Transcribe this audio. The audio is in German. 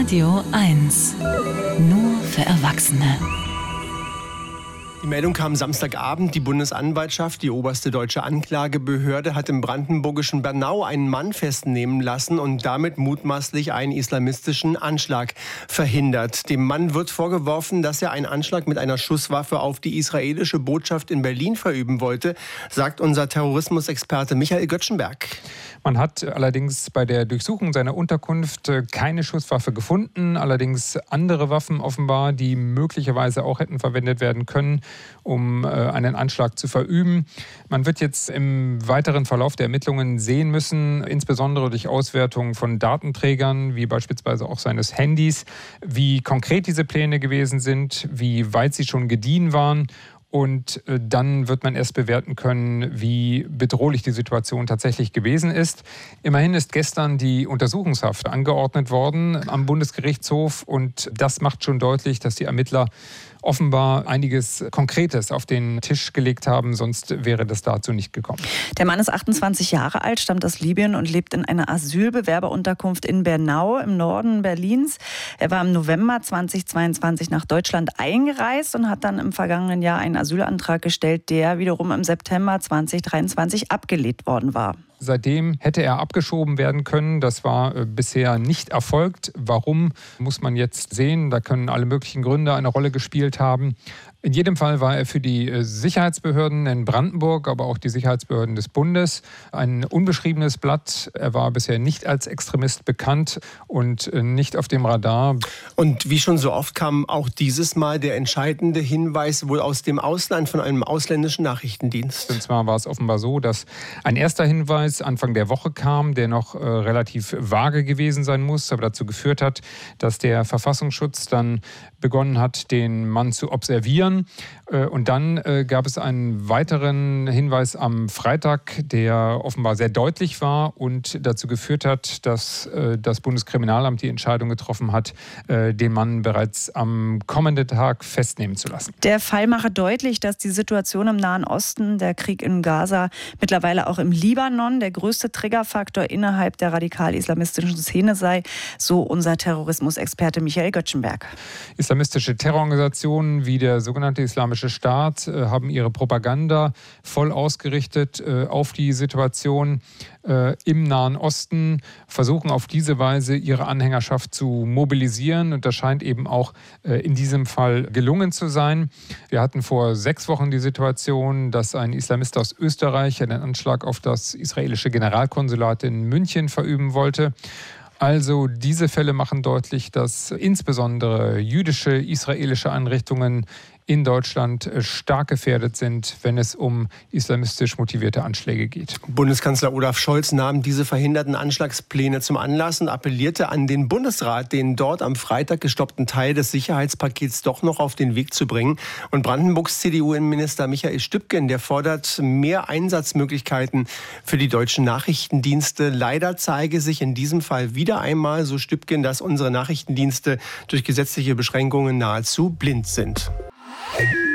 Radio 1. Nur für Erwachsene. Die Meldung kam Samstagabend. Die Bundesanwaltschaft, die oberste deutsche Anklagebehörde, hat im brandenburgischen Bernau einen Mann festnehmen lassen und damit mutmaßlich einen islamistischen Anschlag verhindert. Dem Mann wird vorgeworfen, dass er einen Anschlag mit einer Schusswaffe auf die israelische Botschaft in Berlin verüben wollte, sagt unser Terrorismusexperte Michael Göttschenberg. Man hat allerdings bei der Durchsuchung seiner Unterkunft keine Schusswaffe gefunden, allerdings andere Waffen offenbar, die möglicherweise auch hätten verwendet werden können, um einen Anschlag zu verüben. Man wird jetzt im weiteren Verlauf der Ermittlungen sehen müssen, insbesondere durch Auswertungen von Datenträgern, wie beispielsweise auch seines Handys, wie konkret diese Pläne gewesen sind, wie weit sie schon gediehen waren. Und dann wird man erst bewerten können, wie bedrohlich die Situation tatsächlich gewesen ist. Immerhin ist gestern die Untersuchungshaft angeordnet worden am Bundesgerichtshof. Und das macht schon deutlich, dass die Ermittler offenbar einiges Konkretes auf den Tisch gelegt haben, sonst wäre das dazu nicht gekommen. Der Mann ist 28 Jahre alt, stammt aus Libyen und lebt in einer Asylbewerberunterkunft in Bernau im Norden Berlins. Er war im November 2022 nach Deutschland eingereist und hat dann im vergangenen Jahr einen Asylantrag gestellt, der wiederum im September 2023 abgelehnt worden war. Seitdem hätte er abgeschoben werden können. Das war bisher nicht erfolgt. Warum, muss man jetzt sehen. Da können alle möglichen Gründe eine Rolle gespielt haben. In jedem Fall war er für die Sicherheitsbehörden in Brandenburg, aber auch die Sicherheitsbehörden des Bundes ein unbeschriebenes Blatt. Er war bisher nicht als Extremist bekannt und nicht auf dem Radar. Und wie schon so oft kam auch dieses Mal der entscheidende Hinweis wohl aus dem Ausland von einem ausländischen Nachrichtendienst. Und zwar war es offenbar so, dass ein erster Hinweis Anfang der Woche kam, der noch relativ vage gewesen sein muss, aber dazu geführt hat, dass der Verfassungsschutz dann begonnen hat, den Mann zu observieren. Und dann gab es einen weiteren Hinweis am Freitag, der offenbar sehr deutlich war und dazu geführt hat, dass das Bundeskriminalamt die Entscheidung getroffen hat, den Mann bereits am kommenden Tag festnehmen zu lassen. Der Fall mache deutlich, dass die Situation im Nahen Osten, der Krieg in Gaza, mittlerweile auch im Libanon der größte Triggerfaktor innerhalb der radikal-islamistischen Szene sei, so unser Terrorismusexperte Michael Göttschenberg. Islamistische Terrororganisationen wie der sogenannte Islamische Staat haben ihre Propaganda voll ausgerichtet auf die Situation im Nahen Osten, versuchen auf diese Weise ihre Anhängerschaft zu mobilisieren. Und das scheint eben auch in diesem Fall gelungen zu sein. Wir hatten vor 6 Wochen die Situation, dass ein Islamist aus Österreich einen Anschlag auf das israelische Generalkonsulat in München verüben wollte. Also diese Fälle machen deutlich, dass insbesondere jüdische, israelische Einrichtungen in Deutschland stark gefährdet sind, wenn es um islamistisch motivierte Anschläge geht. Bundeskanzler Olaf Scholz nahm diese verhinderten Anschlagspläne zum Anlass und appellierte an den Bundesrat, den dort am Freitag gestoppten Teil des Sicherheitspakets doch noch auf den Weg zu bringen. Und Brandenburgs CDU-Innenminister Michael Stübgen, der fordert mehr Einsatzmöglichkeiten für die deutschen Nachrichtendienste. Leider zeige sich in diesem Fall wieder einmal, so Stübgen, dass unsere Nachrichtendienste durch gesetzliche Beschränkungen nahezu blind sind.